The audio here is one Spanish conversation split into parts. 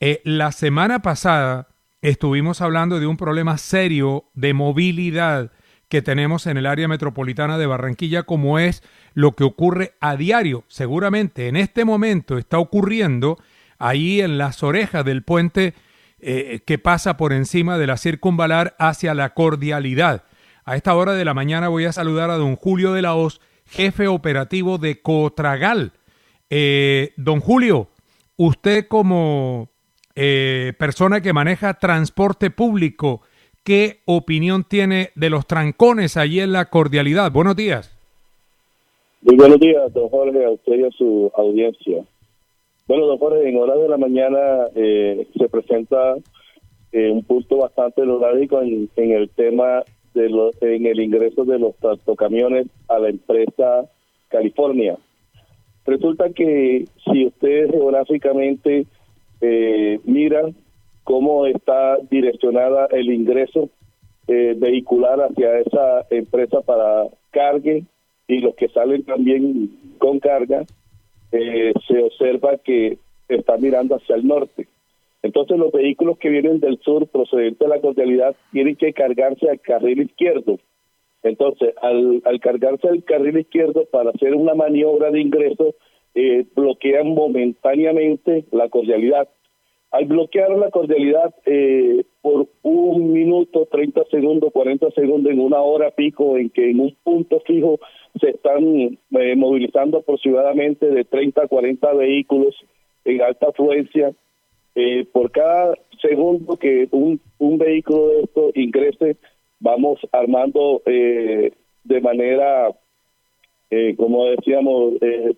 La semana pasada estuvimos hablando de un problema serio de movilidad que tenemos en el área metropolitana de Barranquilla, como es lo que ocurre a diario. Seguramente en este momento está ocurriendo ahí en las orejas del puente que pasa por encima de la Circunvalar hacia la Cordialidad. A esta hora de la mañana voy a saludar a don Julio de la Hoz, jefe operativo de Cotragal. Don Julio, usted como persona que maneja transporte público, ¿qué opinión tiene de los trancones allí en la Cordialidad? Buenos días. Muy buenos días, don Jorge, a usted y a su audiencia. Bueno, don Jorge, en horas de la mañana se presenta un punto bastante neurálgico en el tema en el ingreso de los tractocamiones a la empresa California. Resulta que si usted geográficamente mira cómo está direccionada el ingreso vehicular hacia esa empresa para cargue y los que salen también con carga, se observa que está mirando hacia el norte. Entonces los vehículos que vienen del sur procedentes de la Cordialidad tienen que cargarse al carril izquierdo. Entonces, al cargarse al carril izquierdo para hacer una maniobra de ingreso, bloquean momentáneamente la Cordialidad. Al bloquear la Cordialidad por 1 minuto, 30 segundos, 40 segundos, en una hora pico, en que en un punto fijo se están movilizando aproximadamente de 30 a 40 vehículos en alta afluencia, por cada segundo que un vehículo de estos ingrese, vamos armando de manera, como decíamos,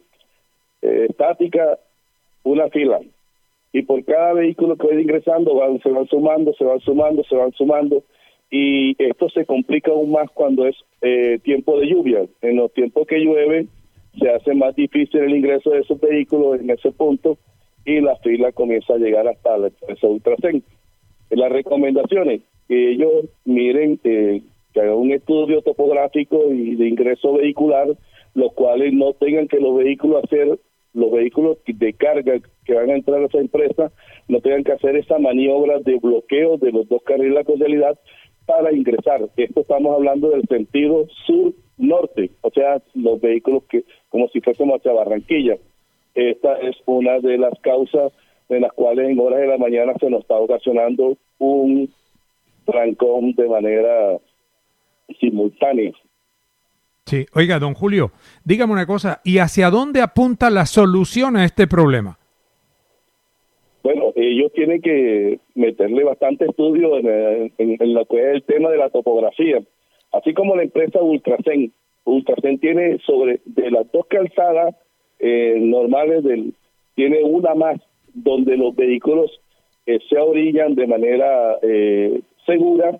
estática, una fila. Y por cada vehículo que vaya ingresando, se van sumando, y esto se complica aún más cuando es tiempo de lluvia. En los tiempos que llueve, se hace más difícil el ingreso de esos vehículos en ese punto, y la fila comienza a llegar hasta la empresa Ultracén. Las recomendaciones, que ellos miren, que hagan un estudio topográfico y de ingreso vehicular, los cuales no tengan que los vehículos de carga que van a entrar a esa empresa, no tengan que hacer esa maniobra de bloqueo de los dos carriles de la Cordialidad para ingresar. Esto estamos hablando del sentido sur-norte, o sea, los vehículos que como si fuésemos hacia Barranquilla. Esta es una de las causas en las cuales en horas de la mañana se nos está ocasionando un trancón de manera simultánea. Sí, oiga, don Julio, dígame una cosa, ¿y hacia dónde apunta la solución a este problema? Bueno, ellos tienen que meterle bastante estudio en lo que es el tema de la topografía, así como la empresa Ultracén. Ultracén tiene de las dos calzadas normales, tiene una más donde los vehículos se orillan de manera segura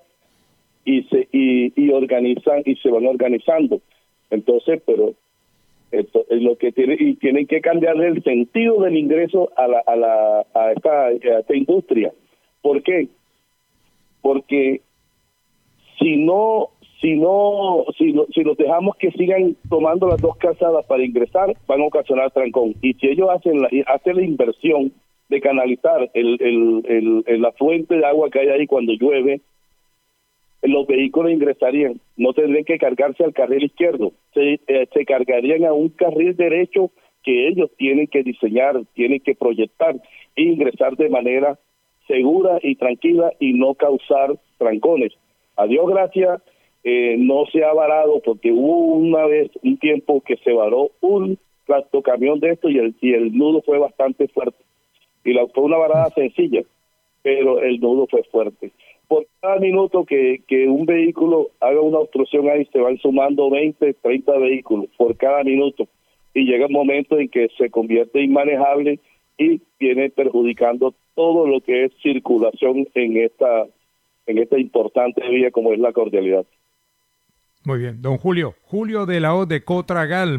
y organizan y se van organizando. Entonces, pero esto es lo que tienen que cambiar el sentido del ingreso a esta industria. ¿Por qué? Porque si los dejamos que sigan tomando las dos calzadas para ingresar, van a ocasionar trancón. Y si ellos hacen la inversión de canalizar la fuente de agua que hay ahí cuando llueve, los vehículos ingresarían, no tendrían que cargarse al carril izquierdo, se cargarían a un carril derecho que ellos tienen que diseñar, tienen que proyectar e ingresar de manera segura y tranquila y no causar trancones. A Dios gracias, no se ha varado, porque hubo una vez un tiempo que se varó un tractocamión de esto y el nudo fue bastante fuerte. Y fue una varada sencilla, pero el nudo fue fuerte. Por cada minuto que un vehículo haga una obstrucción ahí, se van sumando 20, 30 vehículos por cada minuto. Y llega un momento en que se convierte inmanejable y viene perjudicando todo lo que es circulación en esta importante vía como es la Cordialidad. Muy bien, don Julio de la Hoz de Cotragal.